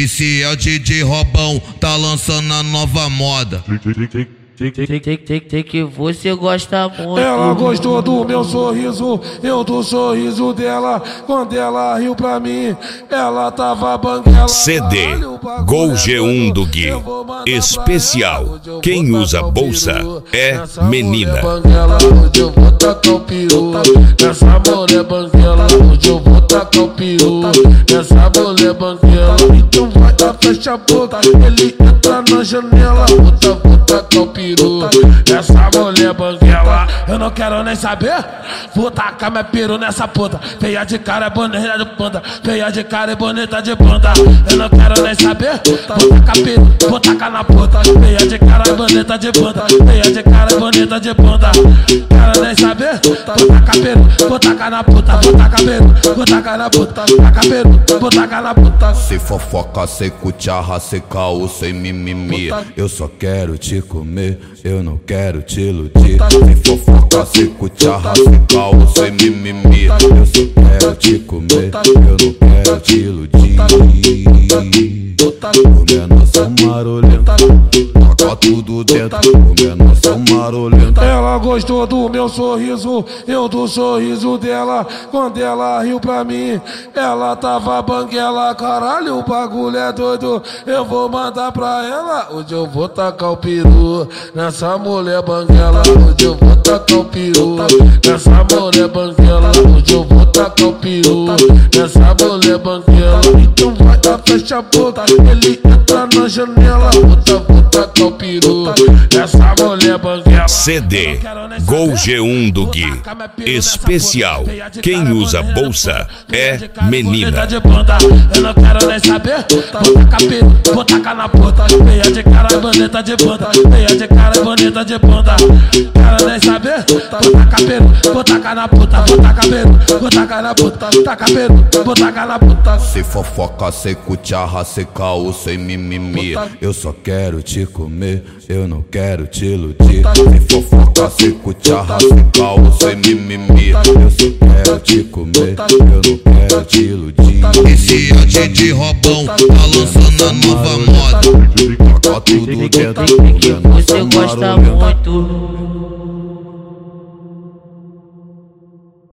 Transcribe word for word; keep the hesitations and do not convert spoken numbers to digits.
Esse é o D J Robão, tá lançando a nova moda. Sei que você gosta muito. Ela gostou do meu sorriso, eu do sorriso dela. Quando ela riu pra mim, ela tava banguela. C D Gol G um do Gui especial. Quem usa bolsa é menina. Hoje eu vou tacar o peru nessa mulher banguela. Hoje eu vou tacar o peru nessa mulher banguela. Então vai dar, fecha a boca, ele entra na janela. Vou, vou tacar o peru essa mulher banguela. Eu não quero nem saber, vou tacar meu peru nessa puta. Feia de cara, bonita de bunda. Feia de cara e bonita de bunda. Eu não quero nem saber, vou tacar peru, vou tacar na puta. Feia de cara e bonita de bunda. Feia de cara e bonita de bunda. Quero nem saber, vou tacar peru, vou tacar na puta. Vou tacar peru, vou tacar na puta. Tacar peru, vou tacar na puta. Sem fofoca, sem cucharra, sem caô, sem mimimi. Eu só quero te comer, eu não quero te iludir. Sem fofoca, sem cucharra, sem caô, sem mimimi. Eu só quero te comer, eu não quero te iludir. Comendo são marolento, taca tudo dentro. Comendo são marolento. Ela gostou do meu sorriso, eu do sorriso dela. Quando ela riu pra mim, ela tava banguela. Caralho, o bagulho é doido, eu vou mandar pra ela. Hoje eu vou tacar o peru nessa mulher banguela. Hoje eu vou tacar o peru nessa mulher banguela. Hoje eu vou tacar o peru nessa mulher banguela. Então vai dar, fecha a boca, ele entra na janela. Vou, vou tacar o peru nessa mulher banguela. C D Gol G um do Gui especial. Quem usa bolsa é menina. Eu não quero nem saber, vou tacar peru, vou tacar na puta. Feia de cara, bonita de bunda. Feia de cara, bonita de bunda. Quero nem saber, vou tacar peru, vou tacar na puta. Vou tacar peru, vou tacar na puta. Tacar peru, vou tacar na puta. Sem fofoca, sem cucharra, sem caô, sem mimimi. Eu só quero te comer, eu não quero te iludir. Sem fofoca, sem cucharra, sem caô, sem mimimi. Eu só quero te comer, eu não quero te iludir. Esse é o D J Robão, tá lançando a nova moda. Taca tudo dentro, Sei que você gosta muito.